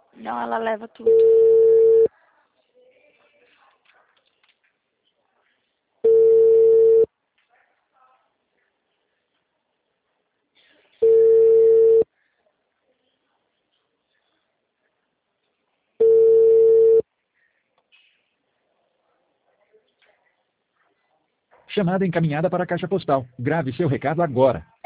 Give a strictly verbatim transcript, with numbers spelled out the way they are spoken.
Não, ela leva tudo. Chamada encaminhada para a caixa postal. Grave seu recado agora.